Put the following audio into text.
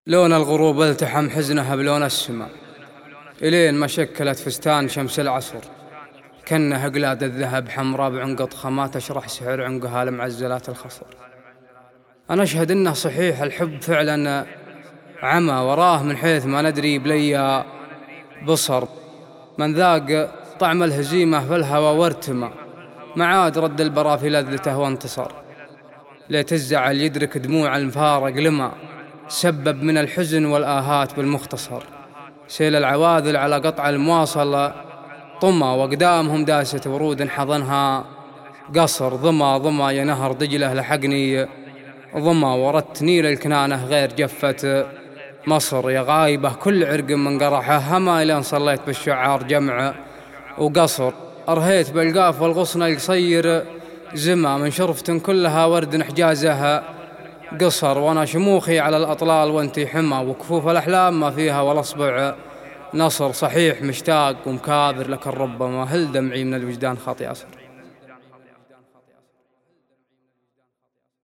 لون الغروب التحم حزنها بلون السما، إلين ما شكلت فستان شمس العصر، كأنها أقلاد الذهب حمراء بعنقط ما تشرح سحر عنقها لمعزلات الخصر. أنا أشهد إنه صحيح الحب فعلا عمى وراه من حيث ما ندري بليا بصر، من ذاق طعم الهزيمة في الهوى وارتمى، ما عاد رد البرا في لذته وانتصر. ليت الزعل يدرك دموع المفارق لما سبب من الحزن والآهات بالمختصر. سيل العواذل على قطع المواصلة طمى، وقدامهم داسة ورود حضنها قصر. ضما يا نهر دجلة لحقني ضما، وردت نيل الكنانة غير جفة مصر. يا غايبة كل عرق من قرحه هما، إلين صليت بالشعار جمع وقصر. أرهيت بالقاف والغصن القصير زما، من شرفة كلها ورد حجازها قصر. وانا شموخي على الأطلال وانتي حمى، وكفوف الأحلام ما فيها ولا أصبع نصر. صحيح مشتاق ومكابر لكن ربما هل دمعي من الوجدان خاطي أصر.